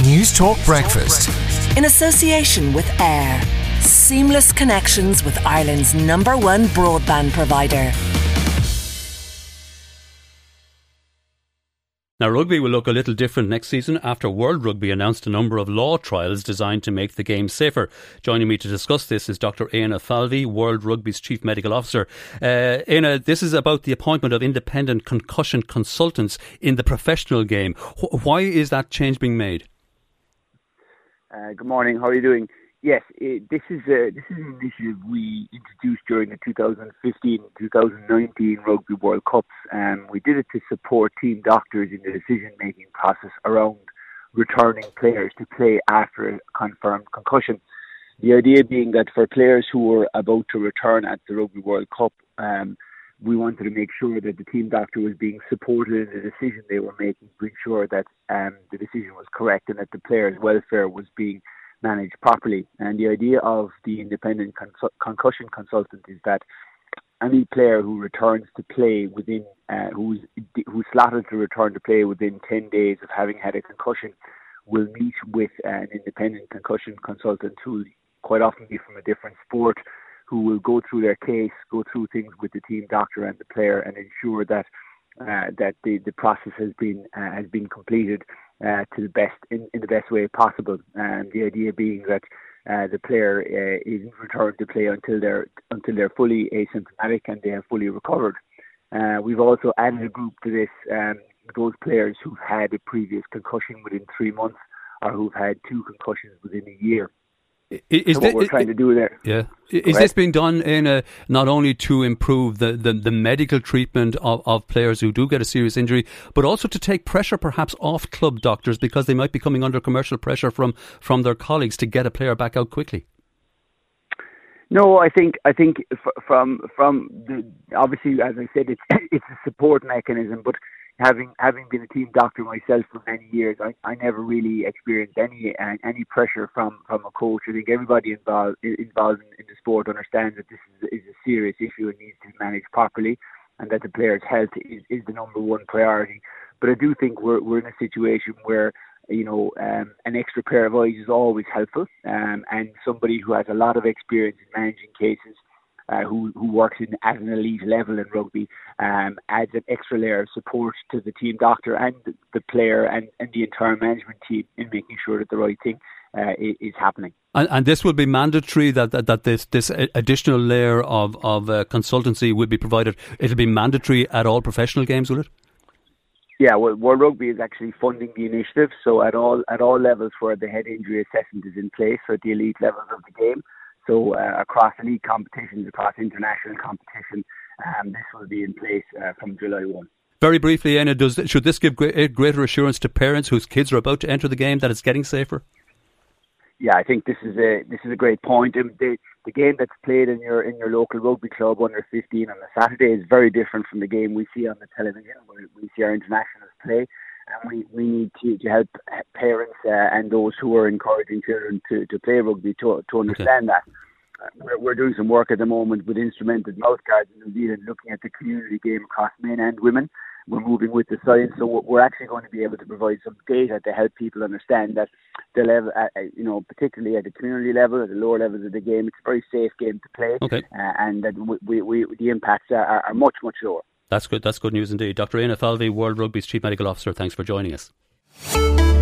News Talk Breakfast. In association with AIR. Seamless connections with Ireland's #1 broadband provider. Now, rugby will look a little different next season after World Rugby announced a number of law trials designed to make the game safer. Joining me to discuss this is Dr. Éanna Falvey, World Rugby's Chief Medical Officer. Éanna, this is about the appointment of independent concussion consultants in the professional game. Why is that change being made? Good morning. How are you doing? Yes, this is an initiative we introduced during the 2015-2019 Rugby World Cups. We did it to support team doctors in the decision-making process around returning players to play after a confirmed concussion. The idea being that for players who were about to return at the Rugby World Cup, we wanted to make sure that the team doctor was being supported in the decision they were making to ensure that the decision was correct and that the players' welfare was being managed properly. And the idea of the independent concussion consultant is that any player who returns to play within, who's slotted to return to play within 10 days of having had a concussion, will meet with an independent concussion consultant who will quite often be from a different sport, who will go through their case, go through things with the team doctor and the player, and ensure that the process has been completed to the best in the best way possible. And the idea being that the player isn't returned to play until they're fully asymptomatic and they have fully recovered. We've also added a group to this, those players who've had a previous concussion within 3 months or who've had 2 concussions within a year. What we're trying to do there. Yeah. Is this being done in not only to improve the medical treatment of players who do get a serious injury, but also to take pressure perhaps off club doctors because they might be coming under commercial pressure from their colleagues to get a player back out quickly? No, I think from the, obviously, as I said, it's a support mechanism, but having been a team doctor myself for many years, I never really experienced any pressure from a coach. I think everybody involved in the sport understands that this is a serious issue and needs to be managed properly, and that the player's health is the #1 priority. But I do think we're in a situation where an extra pair of eyes is always helpful, and somebody who has a lot of experience in managing cases, who works at an elite level in rugby, adds an extra layer of support to the team doctor and the player and the entire management team in making sure that the right thing is happening. And this will be mandatory, that this additional layer of consultancy will be provided. It'll be mandatory at all professional games, will it? Yeah, well, World Rugby is actually funding the initiative, so at all levels where the head injury assessment is in place, for the elite levels of the game. So across elite competitions, across international competition, this will be in place from July 1. Very briefly, Éanna, should this give greater assurance to parents whose kids are about to enter the game that it's getting safer? Yeah, I think this is a great point. The game that's played in your local rugby club under 15 on a Saturday is very different from the game we see on the television, where we see our internationals play. And we need to help parents and those who are encouraging children to play rugby to understand that. We're doing some work at the moment with instrumented mouthguards in New Zealand, looking at the community game across men and women. We're moving with the science, so we're actually going to be able to provide some data to help people understand that the level, particularly at the community level, at the lower levels of the game, it's a very safe game to play, and that the impacts are much, much lower. That's good. That's good news indeed. Dr. Éanna Falvey, World Rugby's Chief Medical Officer, thanks for joining us.